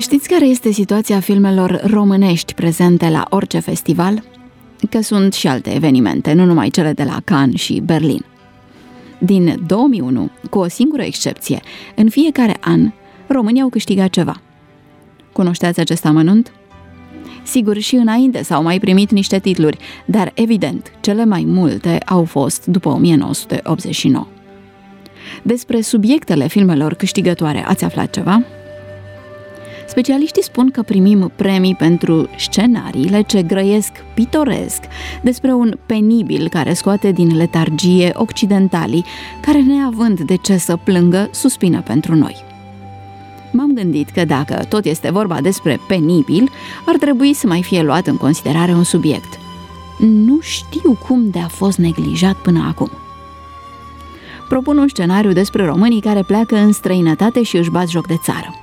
Știți care este situația filmelor românești prezente la orice festival? Că sunt și alte evenimente, nu numai cele de la Cannes și Berlin. Din 2001, cu o singură excepție, în fiecare an, românii au câștigat ceva. Cunoșteați acest amănunt? Sigur, și înainte s-au mai primit niște titluri, dar evident, cele mai multe au fost după 1989. Despre subiectele filmelor câștigătoare ați aflat ceva? Specialiștii spun că primim premii pentru scenariile ce grăiesc pitoresc despre un penibil care scoate din letargie occidentalii, care neavând de ce să plângă, suspină pentru noi. M-am gândit că dacă tot este vorba despre penibil, ar trebui să mai fie luat în considerare un subiect. Nu știu cum de a fost neglijat până acum. Propun un scenariu despre românii care pleacă în străinătate și își bat joc de țară.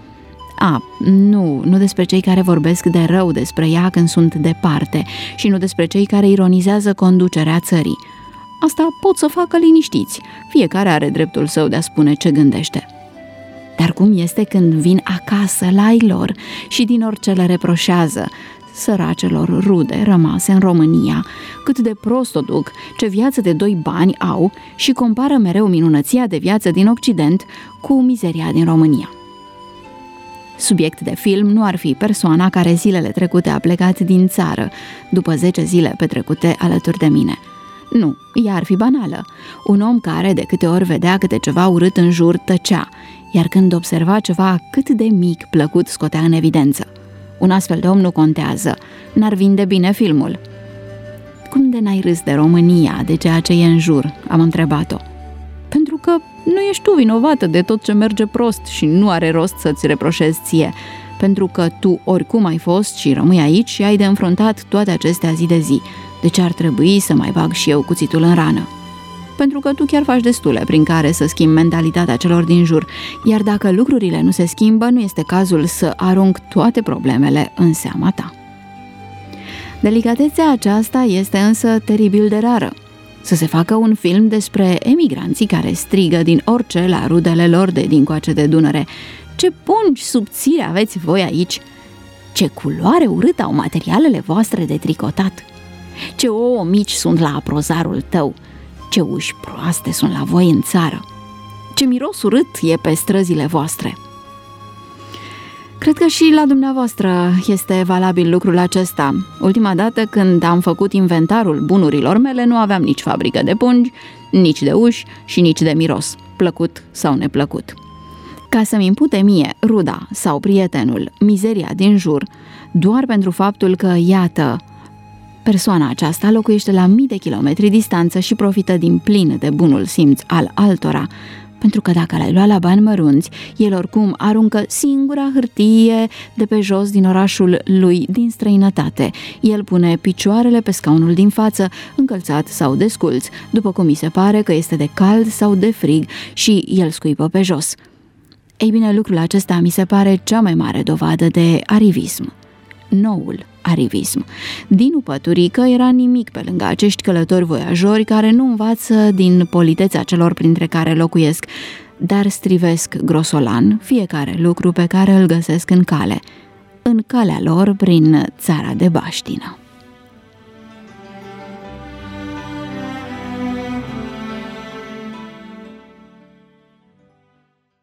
Nu despre cei care vorbesc de rău despre ea când sunt departe și nu despre cei care ironizează conducerea țării. Asta pot să facă liniștiți, fiecare are dreptul său de a spune ce gândește. Dar cum este când vin acasă la ei lor și din orice le reproșează, săracelor rude rămase în România, cât de prost o duc, ce viață de 2 bani au și compară mereu minunăția de viață din Occident cu mizeria din România. Subiect de film nu ar fi persoana care zilele trecute a plecat din țară, după 10 zile petrecute alături de mine. Nu, ea ar fi banală. Un om care, de câte ori vedea câte ceva urât în jur, tăcea, iar când observa ceva cât de mic, plăcut, scotea în evidență. Un astfel de om nu contează, n-ar vinde bine filmul. Cum de n-ai râs de România, de ceea ce e în jur? Am întrebat-o. Pentru că nu ești tu vinovată de tot ce merge prost și nu are rost să-ți reproșezi ție, pentru că tu oricum ai fost și rămâi aici și ai de înfruntat toate acestea zi de zi, deci ar trebui să mai bag și eu cuțitul în rană. Pentru că tu chiar faci destule prin care să schimbi mentalitatea celor din jur, iar dacă lucrurile nu se schimbă, nu este cazul să arunc toate problemele în seama ta. Delicatețea aceasta este însă teribil de rară. Să se facă un film despre emigranții care strigă din orice la rudele lor de dincoace de Dunăre: ce pungi subțire aveți voi aici! Ce culoare urâtă au materialele voastre de tricotat! Ce ouă mici sunt la aprozarul tău! Ce uși proaste sunt la voi în țară! Ce miros urât e pe străzile voastre! Cred că și la dumneavoastră este valabil lucrul acesta. Ultima dată când am făcut inventarul bunurilor mele, nu aveam nici fabrică de pungi, nici de uși și nici de miros, plăcut sau neplăcut. Ca să-mi impute mie, ruda sau prietenul, mizeria din jur, doar pentru faptul că, iată, persoana aceasta locuiește la mii de kilometri distanță și profită din plin de bunul simț al altora, pentru că dacă l-ai luat la bani mărunți, el oricum aruncă singura hârtie de pe jos din orașul lui din străinătate. El pune picioarele pe scaunul din față, încălțat sau desculț, după cum mi se pare că este de cald sau de frig, și el scuipă pe jos. Ei bine, lucrul acesta mi se pare cea mai mare dovadă de arivism. Noul arivism. Dinu Păturică era nimic pe lângă acești călători voiajori care nu învață din politețea celor printre care locuiesc, dar strivesc grosolan fiecare lucru pe care îl găsesc în calea lor prin țara de baștină.